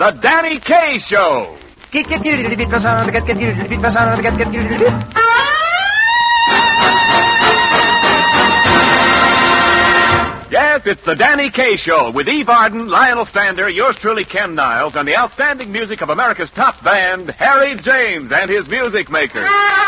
The Danny Kaye Show. Yes, it's the Danny Kaye Show with Eve Arden, Lionel Stander, yours truly, Ken Niles, and the outstanding music of America's top band, Harry James and his music makers.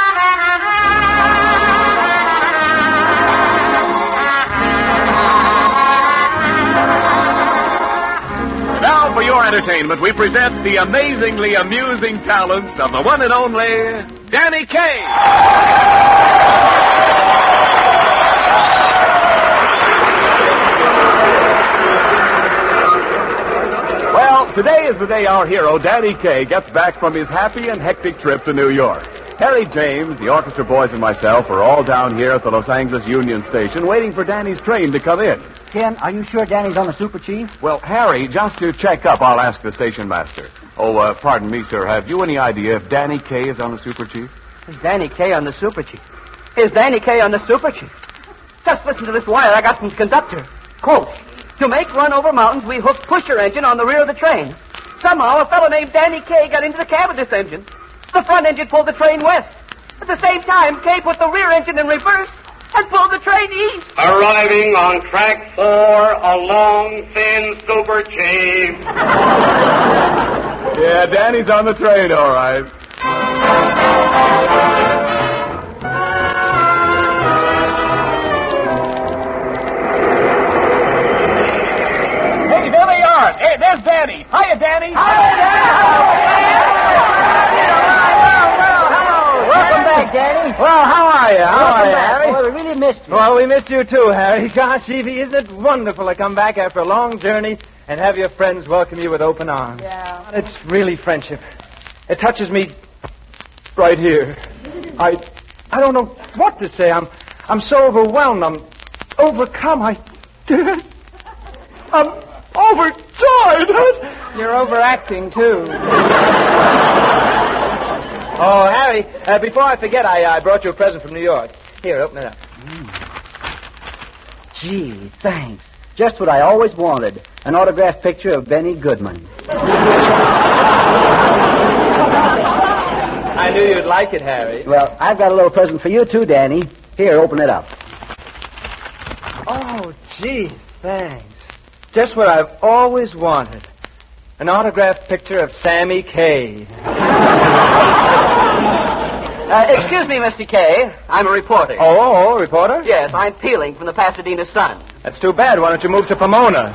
Now, for your entertainment, we present the amazingly amusing talents of the one and only Danny Kaye. Today is the day our hero, Danny Kaye, gets back from his happy and hectic trip to New York. Harry James, the orchestra boys, and myself are all down here at the Los Angeles Union Station waiting for Danny's train to come in. Ken, are you sure Danny's on the Super Chief? Well, Harry, just to check up, I'll ask the station master. Oh, pardon me, sir. Have you any idea if Danny Kaye is on the Super Chief? Is Danny Kaye on the Super Chief? Is Danny Kaye on the Super Chief? Just listen to this wire I got from the conductor. Quote, to make run over mountains, we hooked pusher engine on the rear of the train. Somehow, a fellow named Danny Kaye got into the cab of this engine. The front engine pulled the train west. At the same time, Kaye put the rear engine in reverse and pulled the train east. Arriving on track 4, a long, thin Super Chief. Yeah, Danny's on the train, all right. Hey, there's Danny. Hiya, Danny. Hiya, Danny. Hello. Welcome back, Danny. Well, how are you? How are you, Harry? Well, we really missed you. Well, we missed you too, Harry. Gosh, Evie, isn't it wonderful to come back after a long journey and have your friends welcome you with open arms? Yeah. It's really friendship. It touches me right here. I don't know what to say. I'm so overwhelmed. I'm overcome. I'm overjoyed. You're overacting, too. Oh, Harry, before I forget, I brought you a present from New York. Here, open it up. Gee, thanks. Just what I always wanted. An autographed picture of Benny Goodman. I knew you'd like it, Harry. Well, I've got a little present for you, too, Danny. Here, open it up. Oh, gee, thanks. Just what I've always wanted. An autographed picture of Sammy Kaye. Excuse me, Mr. Kaye. I'm a reporter. Oh, reporter? Yes, I'm peeling from the Pasadena Sun. That's too bad. Why don't you move to Pomona?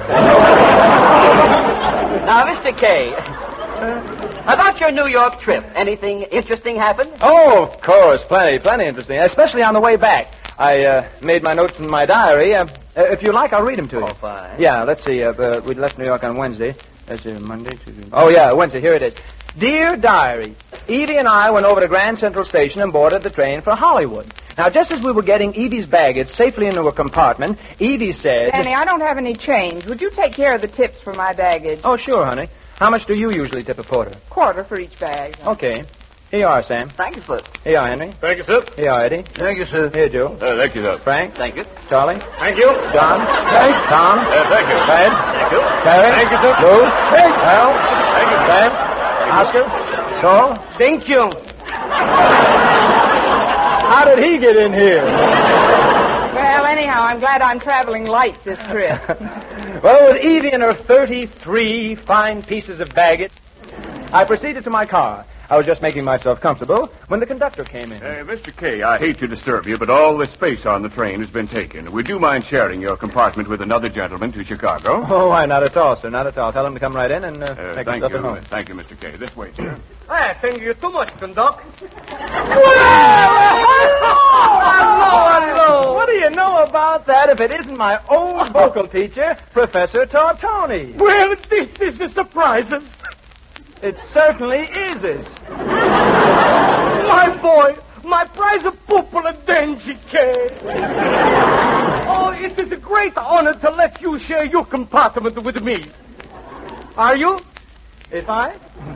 Now, Mr. Kaye, about your New York trip, anything interesting happened? Oh, of course. Plenty interesting. Especially on the way back. I made my notes in my diary. If you like, I'll read them to you. Oh, fine. Yeah, let's see. We left New York on Wednesday. That's Monday, Tuesday. Oh, yeah, Wednesday. Here it is. Dear Diary, Evie and I went over to Grand Central Station and boarded the train for Hollywood. Now, just as we were getting Evie's baggage safely into a compartment, Evie said... Danny, I don't have any change. Would you take care of the tips for my baggage? Oh, sure, honey. How much do you usually tip a porter? Quarter for each bag. Okay. Here you are, Sam. Thank you, sir. Here you are, Henry. Thank you, sir. Here you are, Eddie. Thank you, sir. Here, Joe. Thank you, sir. Frank. Thank you. Charlie. Thank you. John. Thank you. Tom. Thank you. Fred. Thank you. Terry. Thank you, sir. Lou. Thank you. Al. Thank you. Sam. Oscar. Joel. Thank you. How did he get in here? Well, anyhow, I'm glad I'm traveling light this trip. Well, with Evie and her 33 fine pieces of baggage, I proceeded to my car. I was just making myself comfortable when the conductor came in. Mr. Kaye, I hate to disturb you, but all the space on the train has been taken. Would you mind sharing your compartment with another gentleman to Chicago? Oh, why, not at all, sir, not at all. Tell him to come right in and take Thank himself you. at home. Thank you, Mr. Kaye. This way, sir. Thank you too much, Conduct. Hello. What do you know about that if it isn't my old vocal teacher, Professor Tortoni? Well, this is a surprise. It certainly is. My boy, my prize of pupil Denji K. Oh, it is a great honor to let you share your compartment with me. Are you? If I?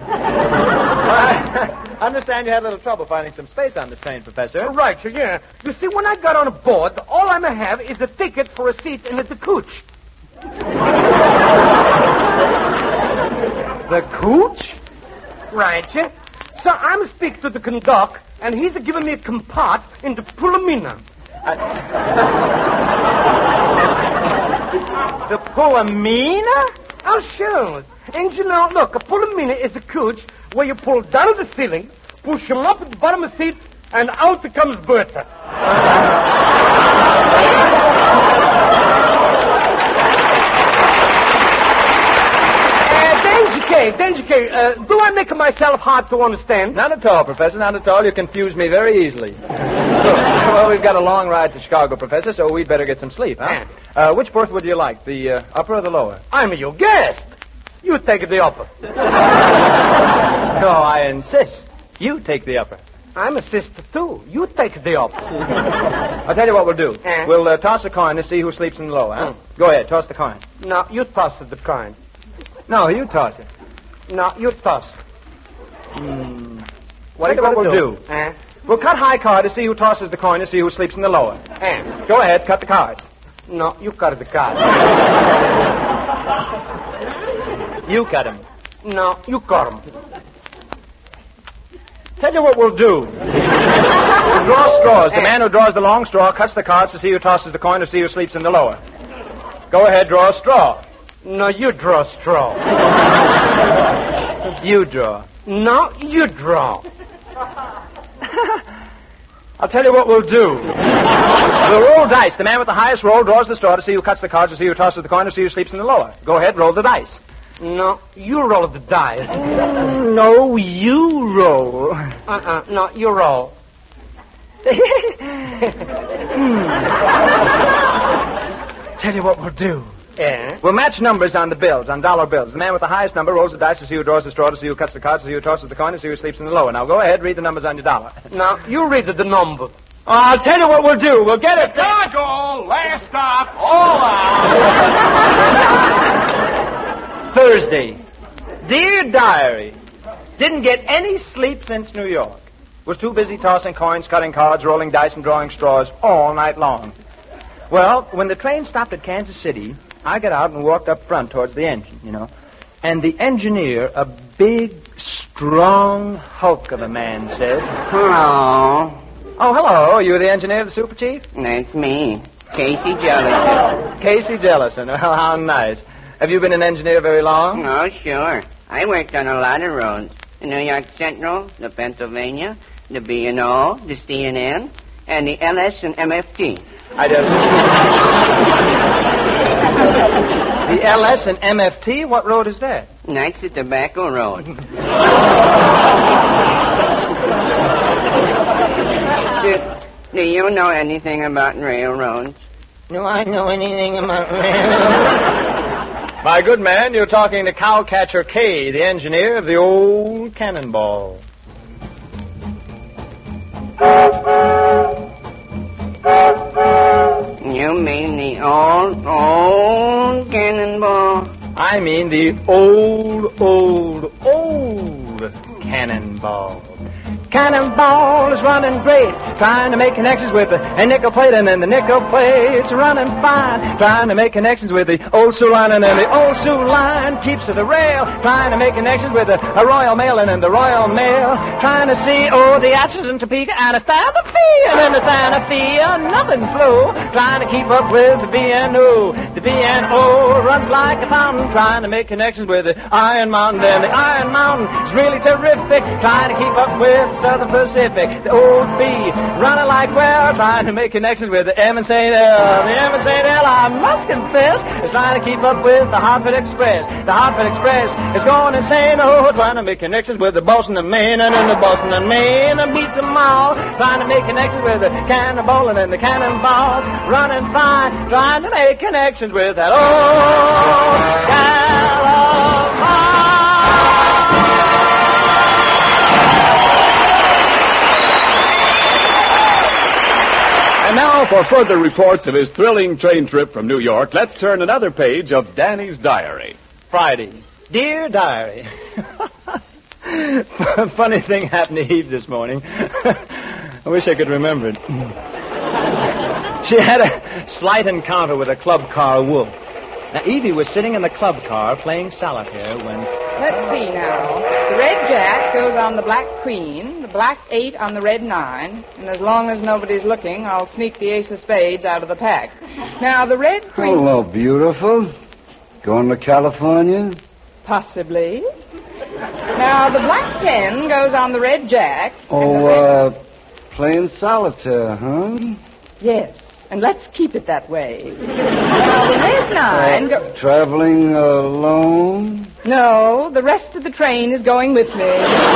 I understand you had a little trouble finding some space on the train, Professor. Right, yeah. You see, when I got on board, all I'm going to have is a ticket for a seat in the coach. The cooch? Right, yeah. So I'm speak to the conduct, and he's giving me a compart in the Pulamina. The Pulamina? Oh, sure. And you know, look, a Pulamina is a coach where you pull down to the ceiling, push him up at the bottom of the seat, and out comes Bertha. Denjike, do I make myself hard to understand? Not at all, Professor, not at all. You confuse me very easily. Well, we've got a long ride to Chicago, Professor, so we'd better get some sleep, huh? Which berth would you like, the upper or the lower? I'm your guest. You take the upper. No, I insist. You take the upper. I'm a sister, too. You take the upper. I'll tell you what we'll do. We'll toss a coin to see who sleeps in the lower, huh? Go ahead, toss the coin. No, you toss the coin. No, you toss it. No, you toss. What we'll do? We'll cut high card to see who tosses the coin to see who sleeps in the lower. Go ahead, cut the cards. No, you cut the cards. You cut them. No, you cut them. Tell you what we'll do. We'll draw straws. The man who draws the long straw cuts the cards to see who tosses the coin to see who sleeps in the lower. Go ahead, draw a straw. No, you draw straw. You draw. No, you draw. I'll tell you what we'll do. We'll roll dice. The man with the highest roll draws the straw to see who cuts the cards, to see who tosses the coin, to see who sleeps in the lower. Go ahead, roll the dice. No, you roll the dice. No, you roll. No, you roll. Tell you what we'll do. We'll match numbers on the bills, on dollar bills. The man with the highest number rolls the dice to see who draws the straw, to see who cuts the cards, to see who tosses the coin, to see who sleeps in the lower. Now go ahead, read the numbers on your dollar. Now, you read the number. I'll tell you what we'll do. We'll get it. Chicago, last stop, all out. Thursday. Dear Diary, didn't get any sleep since New York. Was too busy tossing coins, cutting cards, rolling dice, and drawing straws all night long. Well, when the train stopped at Kansas City, I got out and walked up front towards the engine, And the engineer, a big, strong hulk of a man, said... Hello. Oh, hello. You're the engineer of the Super Chief? That's me, Casey Jellison. Casey Jellison. Well, how nice. Have you been an engineer very long? Oh, sure. I worked on a lot of roads. The New York Central, the Pennsylvania, the B&O, the CNN, and the LS and MFT. I don't... The LS and MFT? What road is that? That's the Tobacco Road. Do you know anything about railroads? Do I know anything about railroads? My good man, you're talking to Cowcatcher K, the engineer of the old Cannonball. You mean the old Cannonball? I mean the old Cannonball. Cannonball is running great, trying to make connections with a nickel plate, and then the nickel plate's running fine, trying to make connections with the old Sioux line, and then the old Sioux line keeps to the rail, trying to make connections with a Royal Mail, and then the Royal Mail trying to see, the Atchison and Topeka and a Santa Fe, and then the Santa Fe, nothing flow, trying to keep up with the B&O. The B&O runs like a fountain, trying to make connections with the Iron Mountain, then the Iron Mountain is really terrific, trying to keep up with the Southern Pacific. The old B running like well, trying to make connections with the M and St. L. The M and St. L, I must confess, is trying to keep up with the Hartford Express. The Hartford Express is going insane, trying to make connections with the Boston and Maine, and then the Boston and Maine beat them all, trying to make connections with the Cannonball, and then the Cannonball running fine, trying to make connections with that old California. And now, for further reports of his thrilling train trip from New York, let's turn another page of Danny's diary. Friday. Dear Diary. Funny thing happened to Eve this morning. I wish I could remember it. She had a slight encounter with a club car wolf. Now, Evie was sitting in the club car playing solitaire when... Let's see now. The red jack goes on the black queen, the black 8 on the red 9, and as long as nobody's looking, I'll sneak the ace of spades out of the pack. Now, the red queen... Hello, beautiful. Going to California? Possibly. Now, the black 10 goes on the red jack. Playing solitaire, huh? Yes, and let's keep it that way. Now, the red 9... Traveling alone? No, the rest of the train is going with me.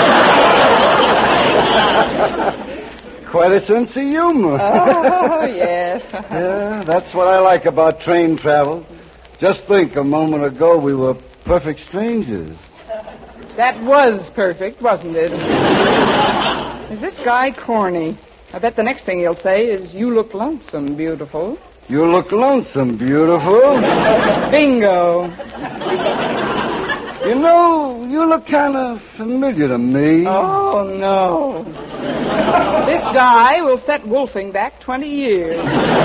Quite a sense of humor. Oh, yes. Yeah, that's what I like about train travel. Just think, a moment ago we were perfect strangers. That was perfect, wasn't it? Is this guy corny? I bet the next thing he'll say is, you look lonesome, beautiful. You look lonesome, beautiful. Bingo. You know, you look kind of familiar to me. Oh, no. This guy will set Wolfing back 20 years.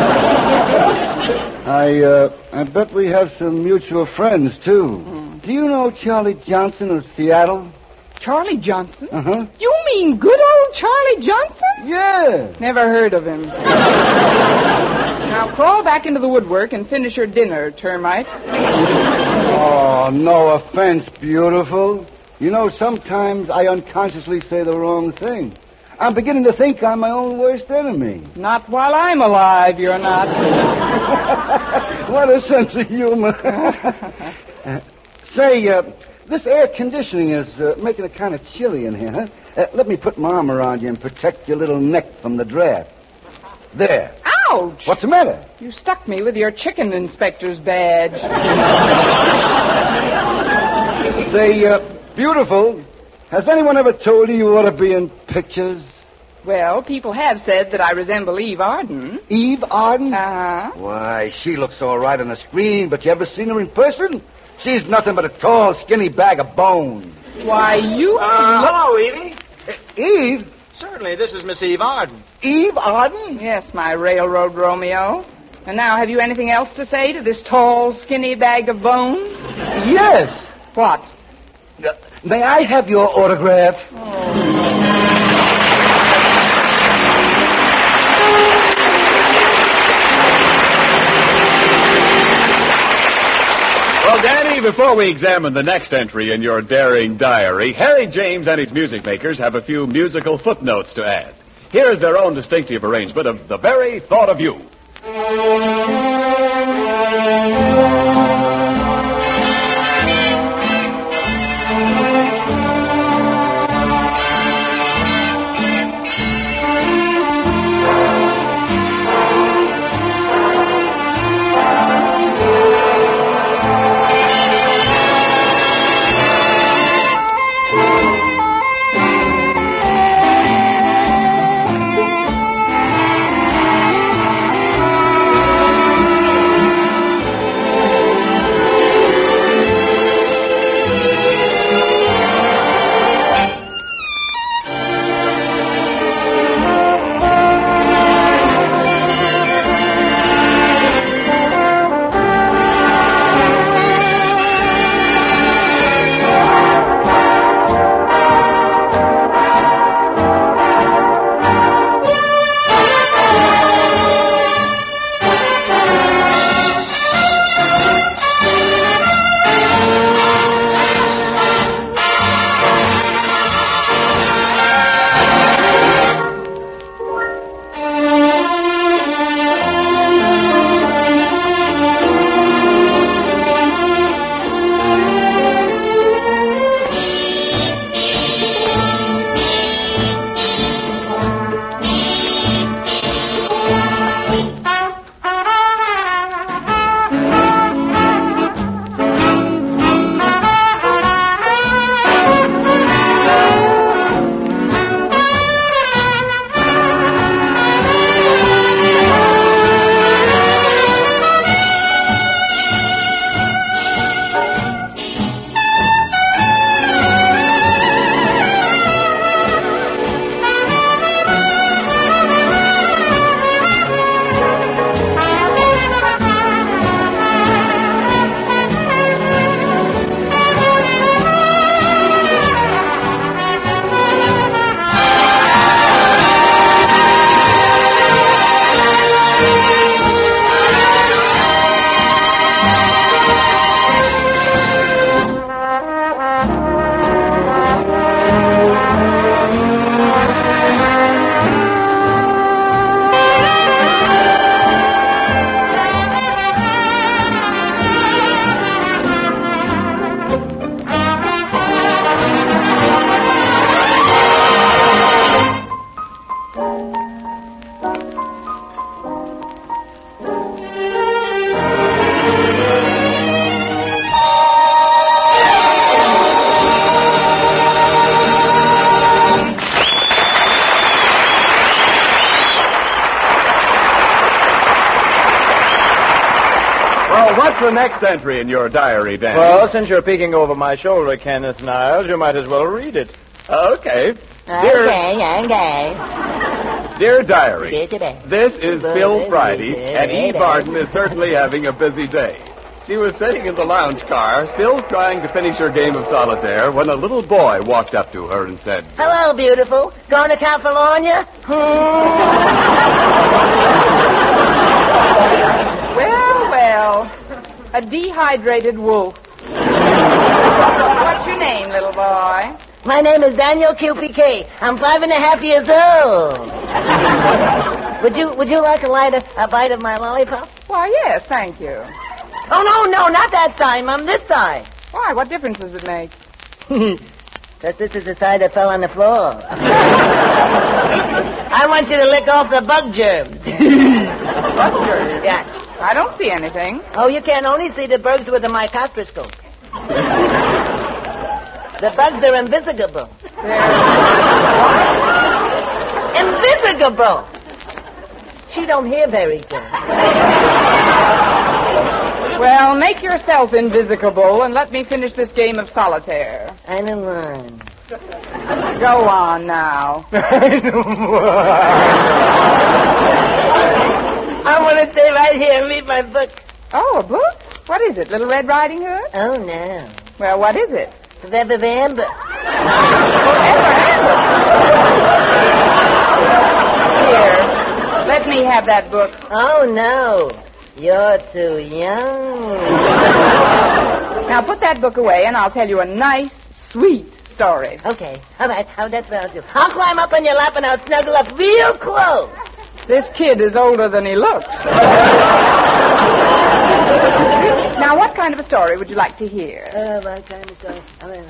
I bet we have some mutual friends, too. Do you know Charlie Johnson of Seattle? Charlie Johnson? Uh-huh. You mean good old Charlie Johnson? Yeah. Never heard of him. Now crawl back into the woodwork and finish your dinner, termite. Oh, no offense, beautiful. You know, sometimes I unconsciously say the wrong thing. I'm beginning to think I'm my own worst enemy. Not while I'm alive, you're not. What a sense of humor. This air conditioning is making it kind of chilly in here, huh? Let me put my arm around you and protect your little neck from the draft. There. Ouch! What's the matter? You stuck me with your chicken inspector's badge. Say, beautiful, has anyone ever told you ought to be in pictures? Well, people have said that I resemble Eve Arden. Eve Arden? Uh-huh. Why, she looks all right on the screen, but you ever seen her in person? She's nothing but a tall, skinny bag of bones. Why, you... Hello, Evie. Eve? Certainly, this is Miss Eve Arden. Eve Arden? Yes, my railroad Romeo. And now, have you anything else to say to this tall, skinny bag of bones? Yes. What? May I have your autograph? Well, Danny, before we examine the next entry in your daring diary, Harry James and his music makers have a few musical footnotes to add. Here is their own distinctive arrangement of The Very Thought of You. the next entry in your diary, Danny? Well, since you're peeking over my shoulder, Kenneth Niles, you might as well read it. Okay. Okay. Dear Diary, this is Phil Friday, and Eve Arden is certainly having a busy day. She was sitting in the lounge car, still trying to finish her game of solitaire, when a little boy walked up to her and said, Hello, beautiful. Going to California? Well. A dehydrated wolf. What's your name, little boy? My name is Daniel QPK. I'm 5.5 years old. Would you like a bite of my lollipop? Why, yes, thank you. Oh, no, not that side, Mom, this side. Why, what difference does it make? Because this is the side that fell on the floor. I want you to lick off the bug germs. Bug germs? Yeah. I don't see anything. Oh, you can only see the bugs with a microscope. The bugs are invisible. Invisible! She don't hear very good. Well, make yourself invisible and let me finish this game of solitaire. I don't mind. Go on now. I want to stay right here and read my book. Oh, a book? What is it, Little Red Riding Hood? Oh, no. Well, what is it? Forever Amber. Here, let me have that book. Oh, no. You're too young. Now put that book away and I'll tell you a nice, sweet story. Okay. All right. That's what I'll do. I'll climb up on your lap and I'll snuggle up real close. This kid is older than he looks. Now, what kind of a story would you like to hear? What kind of story?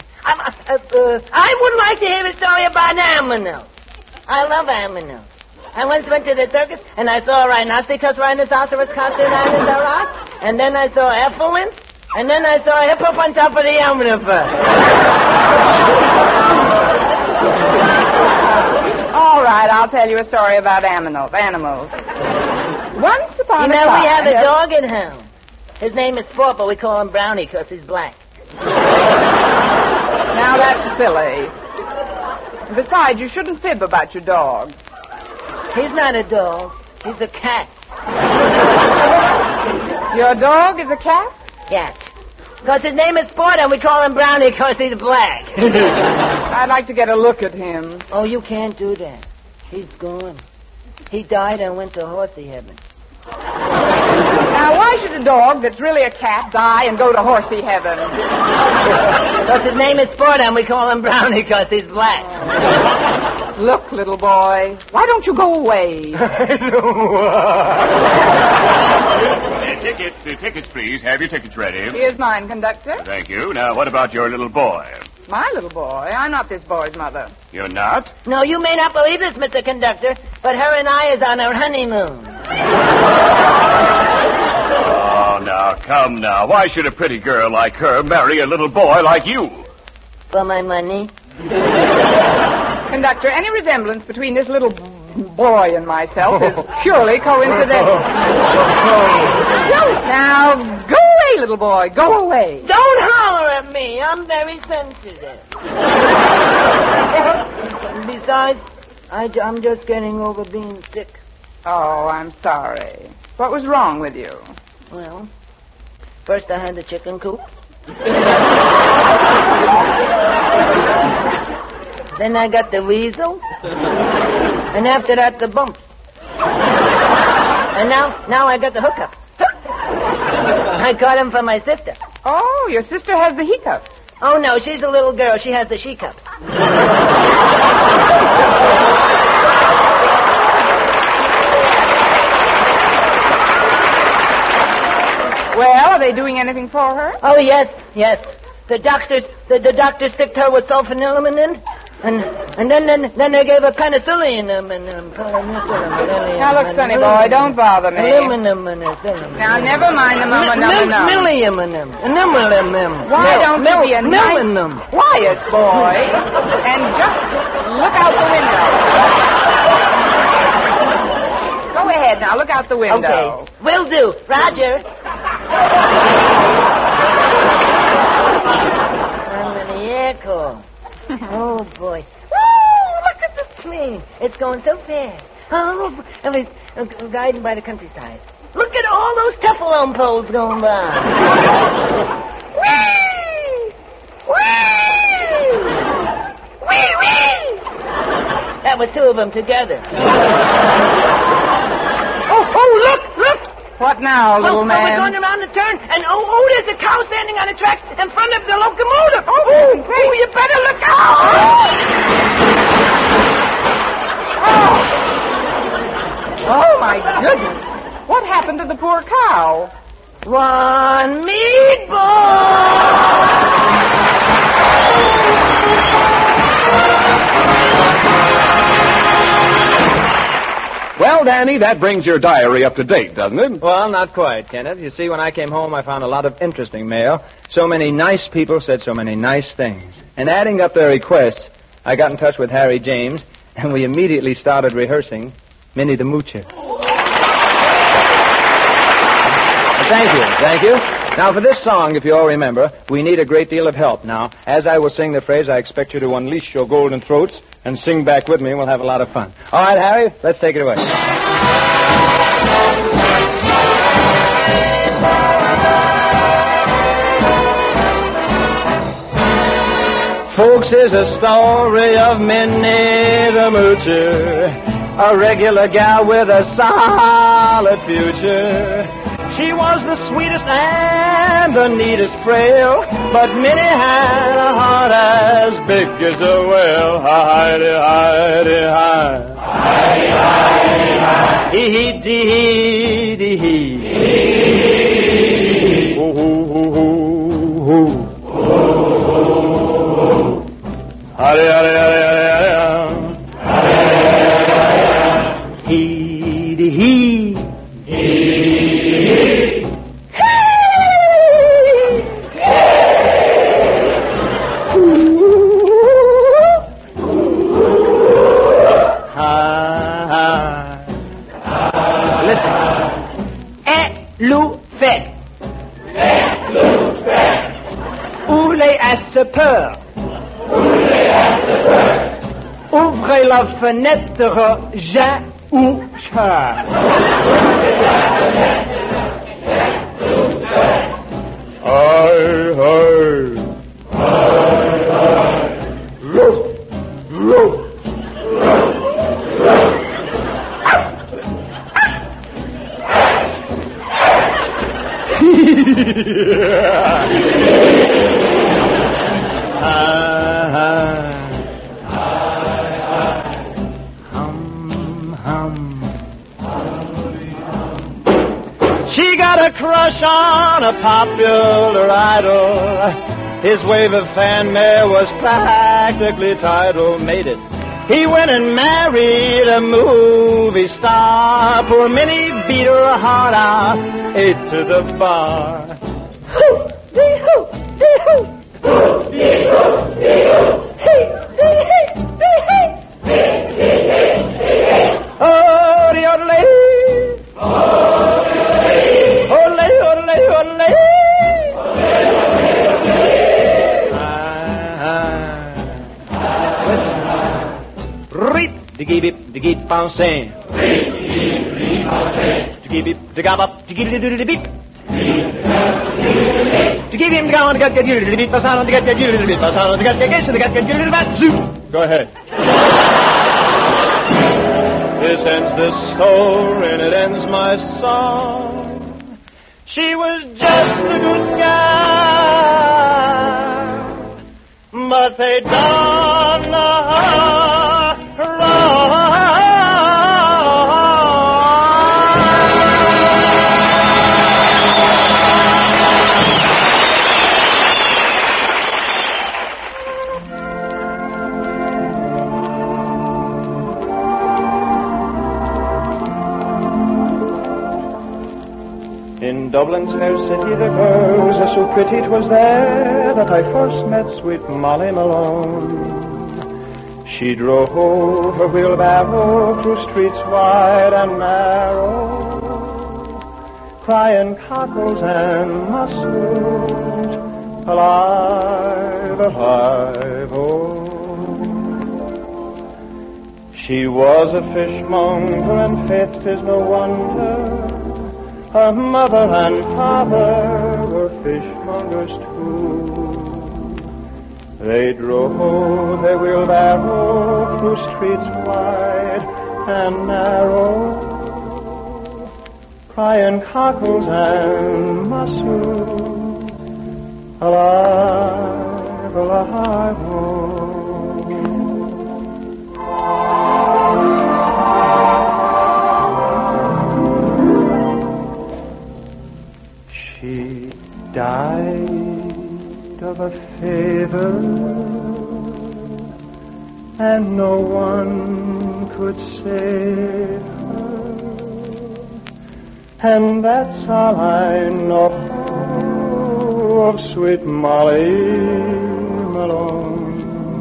I would like to hear a story about animals. I love animals. I once went to the circus, and I saw a rhinoceros, costume, and then I saw elephants, and then I saw a hippo on top of the omnibus. All right, I'll tell you a story about animals. Once upon a time... we have a dog at home. His name is Sport, but we call him Brownie because he's black. Now, that's silly. Besides, you shouldn't fib about your dog. He's not a dog. He's a cat. Your dog is a cat? Yes. Because his name is Sport, and we call him Brownie because he's black. I'd like to get a look at him. Oh, you can't do that. He's gone. He died and went to horsey heaven. Now, why should a dog that's really a cat die and go to horsey heaven? Because his name is Sport, and we call him Brownie because he's black. Look, little boy, why don't you go away? Tickets, please. Have your tickets ready. Here's mine, conductor. Thank you. Now, what about your little boy? My little boy? I'm not this boy's mother. You're not? No, you may not believe this, Mr. Conductor, but her and I is on our honeymoon. Oh, now, come now. Why should a pretty girl like her marry a little boy like you? For my money. Conductor, any resemblance between this little boy and myself is purely coincidental. Now, go away, little boy. Go away. Don't holler at me. I'm very sensitive. Besides, I'm just getting over being sick. Oh, I'm sorry. What was wrong with you? Well, first I had the chicken coop. Then I got the weasel. And after that, the bumps. And now I got the hookup. I got him for my sister. Oh, your sister has the hiccups. Oh, no, she's a little girl. She has the she-cups. Well, are they doing anything for her? Oh, yes. The doctors sticked her with sulfanilamine, and then they gave her penicillin. Now, look, sonny boy, don't bother me. Now, never mind the mama. Why don't you be a nice, quiet boy and just look out the window? Go ahead now, look out the window. Okay, will do. Roger. Oh, boy. Woo! Look at the train. It's going so fast. Oh, I mean, riding by the countryside. Look at all those telephone poles going by. Whee! Whee! Whee! Whee! That was two of them together. Oh, look! What now, little man? We're going around the turn, and there's a cow standing on the track in front of the locomotive. Oh, you better look out! Oh, my goodness. What happened to the poor cow? One meatball! Well, Danny, that brings your diary up to date, doesn't it? Well, not quite, Kenneth. You see, when I came home, I found a lot of interesting mail. So many nice people said so many nice things. And adding up their requests, I got in touch with Harry James, and we immediately started rehearsing Minnie the Moocher. Thank you. Now, for this song, if you all remember, we need a great deal of help. Now, as I will sing the phrase, I expect you to unleash your golden throats and sing back with me, and we'll have a lot of fun. All right, Harry, let's take it away. Folks, here's a story of Minnie the Moocher, a regular gal with a solid future. She was the sweetest and the neatest frail, but Minnie had a heart as big as a whale. Hi-de-hi-de-hi. Hi-de-hi-de-hi. Hee-hee-dee-hee-dee-hee. Ooh-hoo-hoo-hoo-hoo. Hi-de-hi-de-hi-de-hi-de-hi. Hee-dee-hee. Peur. Ouvrez la fenêtre, j'ai ou chat. She got a crush on a popular idol. His wave of fanfare was practically tidal, made it. He went and married a movie star. Poor Minnie beat her heart out, ate to the bar. Hoo-dee-hoo, dee-hoo. Hoo-dee-hoo, dee-hoo. Hey-dee-hey, dee-hey. Oh-dee-oh-dee. Diggy bouncing. Diggy digab up. Diggy doodly beep. Diggy him down to get you to beat the sound to get you to beat the sound to get you to get you to that zoom. Go ahead. This ends this story and it ends my song. She was just a good gal, but they done her wrong. In Dublin's fair city the girl was so pretty 'twas there that I first met sweet Molly Malone. She drove her wheelbarrow through streets wide and narrow, crying cockles and mussels, alive, alive, oh She was a fishmonger, and faith 'tis no wonder. Her mother and father were fishmongers too. They drove their wheelbarrow through streets wide and narrow, crying cockles and mussels, alive, alive, oh. She died of a fever, and no one could save her, and that's all I know of sweet Molly Malone.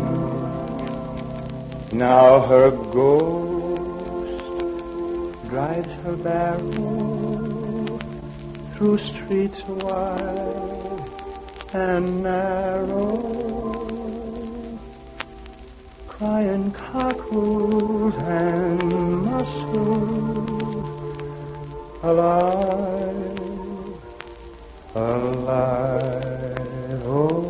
Now her ghost drives her barrow through streets wide and narrow, crying cockles and mussels, alive, alive, oh,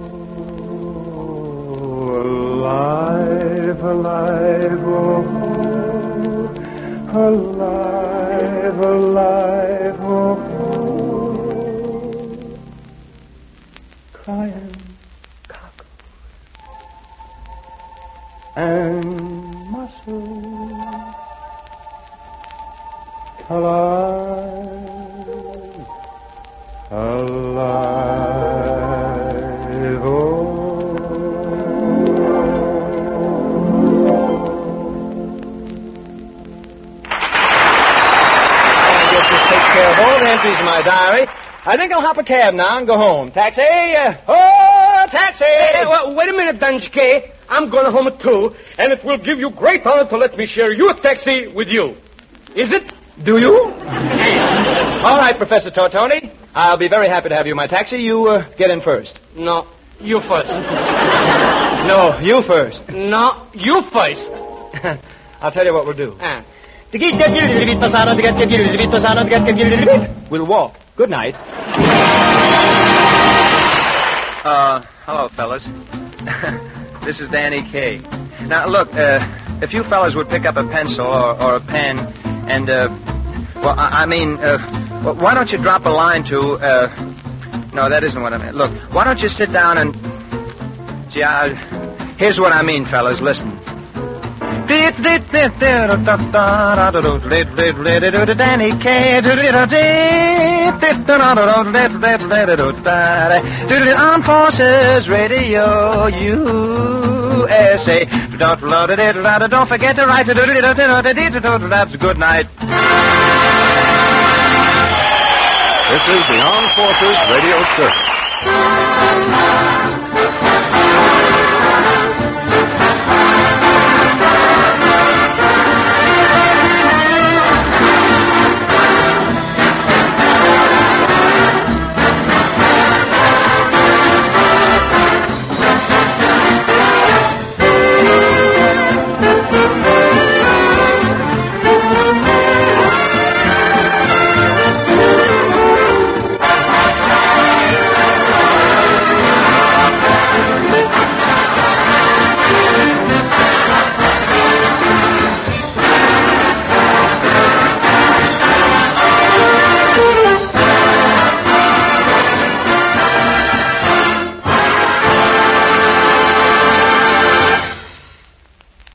alive, alive, oh, alive, alive, oh, crying cockles and mussels, alive, alive, oh. I guess this takes care of all the entries in my diary. I think I'll hop a cab now and go home. Taxi! Taxi! Hey, well, wait a minute, Danjike. I'm going home too, and it will give you great honor to let me share your taxi with you. Is it? Do you? All right, Professor Tortoni. I'll be very happy to have you in my taxi. You get in first. No, you first. No, you first. No, you first. I'll tell you what we'll do. We'll walk. Good night. Hello, fellas. This is Danny Kaye. Now, look, if you fellas would pick up a pencil or a pen and, why don't you drop a line to, no, that isn't what I meant. Look, why don't you sit down and, here's what I mean, fellas, listen. Danny Kaye, Armed Forces Radio USA. Don't forget to write. Good night. This is the Armed Forces Radio Service.